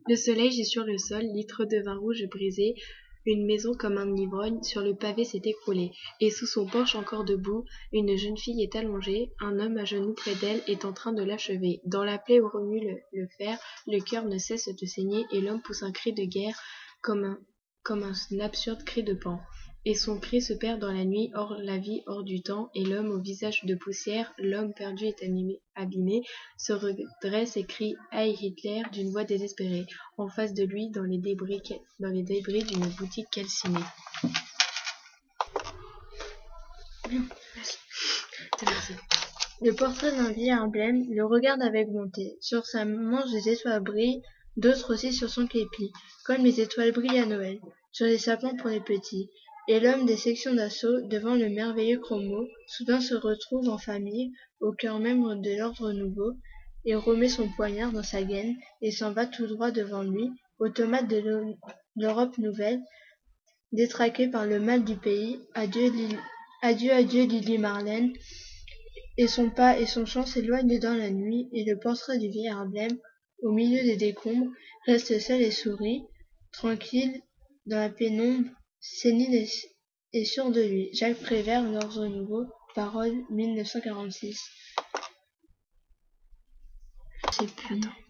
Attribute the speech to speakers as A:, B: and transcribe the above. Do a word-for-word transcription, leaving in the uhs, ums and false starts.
A: Le soleil gît sur le sol, litres de vin rouge brisés, une maison comme un ivrogne sur le pavé s'est écroulée, et sous son porche encore debout, une jeune fille est allongée, un homme à genoux près d'elle est en train de l'achever. Dans la plaie où remue le, le fer, le cœur ne cesse de saigner, et l'homme pousse un cri de guerre comme un, comme un absurde cri de Pan. Et son cri se perd dans la nuit, hors la vie, hors du temps, et l'homme au visage de poussière, l'homme perdu et animé, abîmé, se redresse et crie « Heil Hitler » d'une voix désespérée, en face de lui, dans les débris, dans les débris d'une boutique calcinée.
B: Le portrait d'un vieil emblème le regarde avec bonté. Sur sa manche des étoiles brillent, d'autres aussi sur son képi, comme les étoiles brillent à Noël, sur les sapins pour les petits. Et l'homme des sections d'assaut, devant le merveilleux chromo, soudain se retrouve en famille, au cœur même de l'ordre nouveau, et remet son poignard dans sa gaine, et s'en va tout droit devant lui, automate de l'Europe nouvelle, détraqué par le mal du pays. Adieu, Lily, adieu, adieu, Lily Marlène. Et son pas et son chant s'éloignent dans la nuit, et le portrait du vieil emblème, au milieu des décombres, reste seul et sourit, tranquille, dans la pénombre, sénile et, et sûr de lui. Jacques Prévert, L'Ordre Nouveau, Paroles, mille neuf cent quarante-six. Je sais plus.